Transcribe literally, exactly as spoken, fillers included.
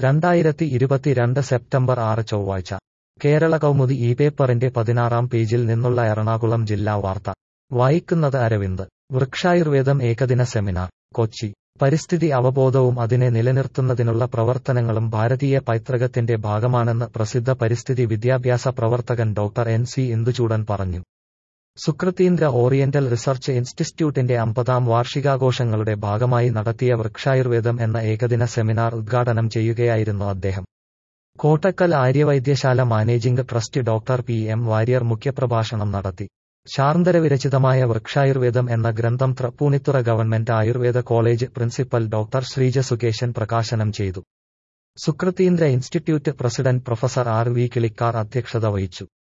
രണ്ടായിരത്തി ഇരുപത്തിരണ്ട് സെപ്റ്റംബർ ആറ് ചൊവ്വാഴ്ച കേരള കൗമുദി ഈ പേപ്പറിന്റെ പതിനാറാം പേജിൽ നിന്നുള്ള എറണാകുളം ജില്ലാ വാർത്ത വായിക്കുന്നത് അരവിന്ദ്. വൃക്ഷായുർവേദം ഏകദിന സെമിനാർ കൊച്ചി. പരിസ്ഥിതി അവബോധവും അതിനെ നിലനിർത്തുന്നതിനുള്ള പ്രവർത്തനങ്ങളും ഭാരതീയ പൈതൃകത്തിന്റെ ഭാഗമാണെന്ന് പ്രസിദ്ധ പരിസ്ഥിതി വിദ്യാഭ്യാസ പ്രവർത്തകൻ ഡോക്ടർ എൻ സി ഇന്ദുചൂഡൻ പറഞ്ഞു. സുകൃതീന്ദ്ര ഓറിയന്റൽ റിസർച്ച് ഇൻസ്റ്റിറ്റ്യൂട്ടിന്റെ അമ്പതാം വാർഷികാഘോഷങ്ങളുടെ ഭാഗമായി നടത്തിയ വൃക്ഷായുർവേദം എന്ന ഏകദിന സെമിനാർ ഉദ്ഘാടനം ചെയ്യുകയായിരുന്നു അദ്ദേഹം. Kottakkal Aryavaidyasala managing trustee doctor P M Warrier മുഖ്യപ്രഭാഷണം നടത്തി. ശാർന്തരവിരചിതമായ വൃക്ഷായുർവേദം എന്ന ഗ്രന്ഥം Tripunithura government Ayurveda college principal doctor Sreeja Sukesan പ്രകാശനം ചെയ്തു. Sukritindra institute president professor R V Kilikkar അധ്യക്ഷത വഹിച്ചു.